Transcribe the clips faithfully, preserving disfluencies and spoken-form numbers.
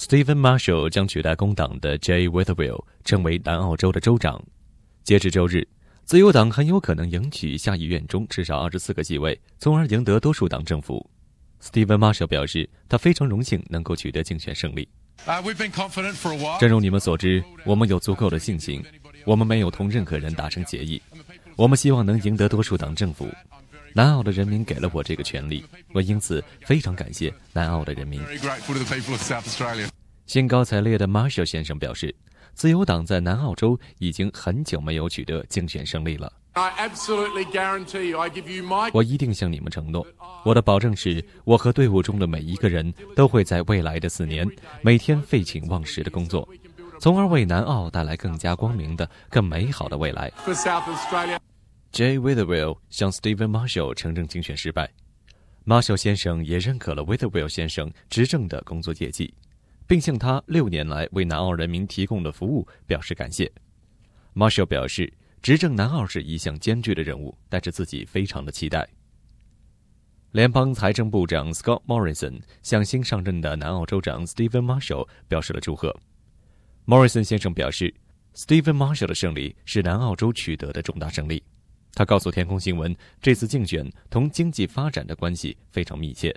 Stephen Marshall 将取代工党的 Jay Weatherall 成为南澳州的州长。截至周日，自由党很有可能赢取下议院中至少二十四个席位，从而赢得多数党政府。Stephen Marshall 表示，他非常荣幸能够取得竞选胜利。正如你们所知，我们有足够的信心，我们没有同任何人达成协议，我们希望能赢得多数党政府。南澳的人民给了我这个权利，我因此非常感谢南澳的人民。兴高采烈的 Marshall 先生表示，自由党在南澳洲已经很久没有取得竞选胜利了。我一定向你们承诺，我的保证是，我和队伍中的每一个人都会在未来的四年每天废寝忘食的工作，从而为南澳带来更加光明的、更美好的未来。Jay Weatherall 向 Stephen Marshall 承认竞选失败。Marshall 先生也认可了 Weatherall 先生执政的工作业绩，并向他六年来为南澳人民提供的服务表示感谢。Marshall 表示，执政南澳是一项艰巨的任务，但是自己非常的期待。联邦财政部长 Scott Morrison 向新上任的南澳州长 Stephen Marshall 表示了祝贺。Morrison 先生表示， Stephen Marshall 的胜利是南澳洲取得的重大胜利。他告诉天空新闻，这次竞选同经济发展的关系非常密切。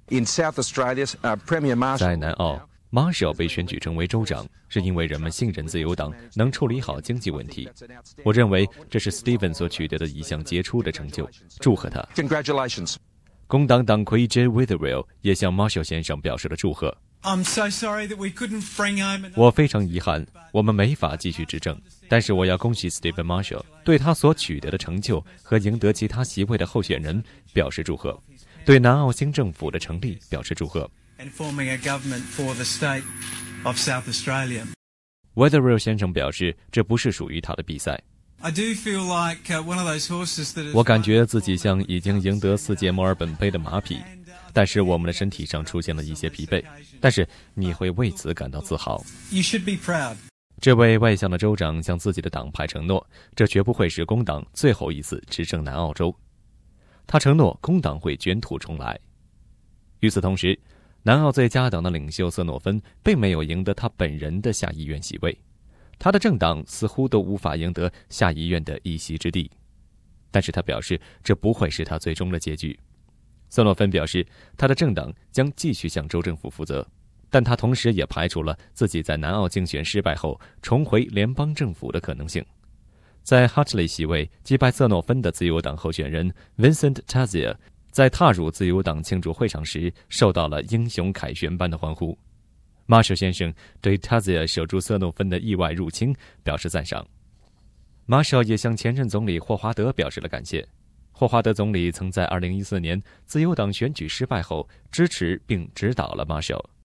在南澳，Marshall 被选举成为州长，是因为人们信任自由党能处理好经济问题。我认为这是 Stephen 所取得的一项杰出的成就，祝贺他。 Congratulations. 工党党魁 Jay Weatherall 也向 Marshall 先生表示了祝贺。 I'm so sorry that we couldn't bring home. 我非常遗憾，我们没法继续执政，但是我要恭喜 Stephen Marshall 对他所取得的成就和赢得其他席位的候选人表示祝贺，对南澳新政府的成立表示祝贺。 And forming a government for the state of South Australia. Weatherall 先生表示，这不是属于他的比赛。 I do feel like one of those horses that is. 我感觉自己像已经赢得四届墨尔本杯的马匹，但是我们的身体上出现了一些疲惫，但是你会为此感到自豪。 You should be proud. 这位外向的州长向自己的党派承诺，这绝不会是工党最后一次执政南澳洲。他承诺工党会卷土重来。与此同时，南澳最佳党的领袖瑟诺芬并没有赢得他本人的下议院席位，他的政党似乎都无法赢得下议院的一席之地。但是他表示，这不会是他最终的结局。瑟诺芬表示，他的政党将继续向州政府负责，但他同时也排除了自己在南澳竞选失败后重回联邦政府的可能性。在 Hartley 席位击败瑟诺芬的自由党候选人 Vincent Tazier 在踏入自由党庆祝会场时受到了英雄凯旋般的欢呼。Marshall 先生对 Tazier 守住瑟诺芬的意外入侵表示赞赏。Marshall 也向前任总理霍华德表示了感谢。霍华德总理曾在二零一四年自由党选举失败后支持并指导了 Marshall。